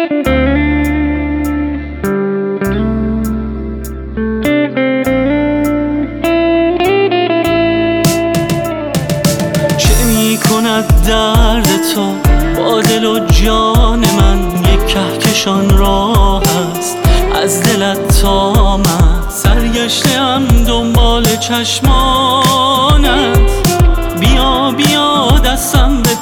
درد تو با دل و جان من یک کهکشان راه است. از دلت تا من سرگشته‌ام دنبال چشمانت. بیا بیا دستم به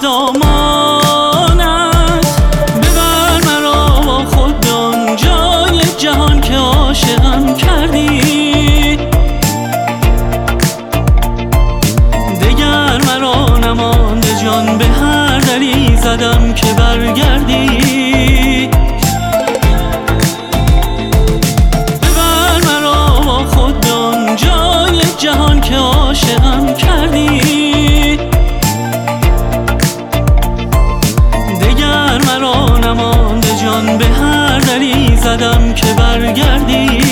دامانت، ببر مرا با خود به آن جای جهان که عاشقم کردی. دگر مرا نمانده جان، به هر دری زدم که برگردی. ببر مرا با خود به آن جای جهان که عاشقم کردی. دگر مرا نمانده جان، به هر دری زدم که برگردی.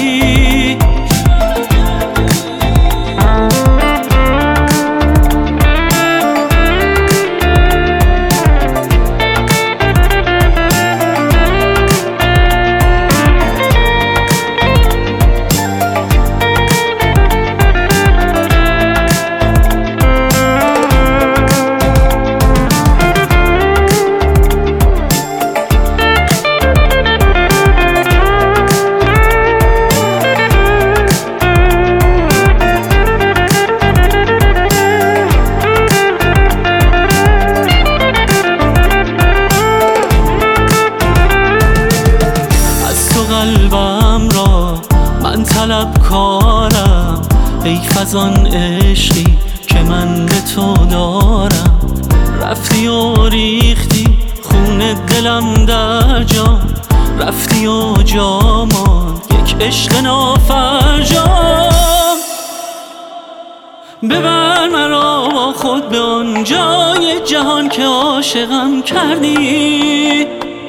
قلبم را من طلبکارم، حیف از آن عشقی که من به تو دارم. رفتی و ریختی خون دلم در جان، رفتی و جا ماند یک عشق نافرجام. ببر مرا با خود به آن جای جهان که عاشقم کردی.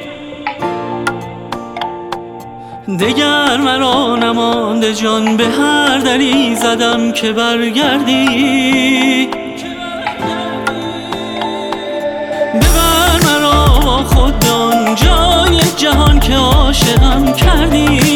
دگر مرا نمانده جان، به هر دری زدم که برگردی. ببر مرا با خود به آن جای جهان که عاشقم کردی.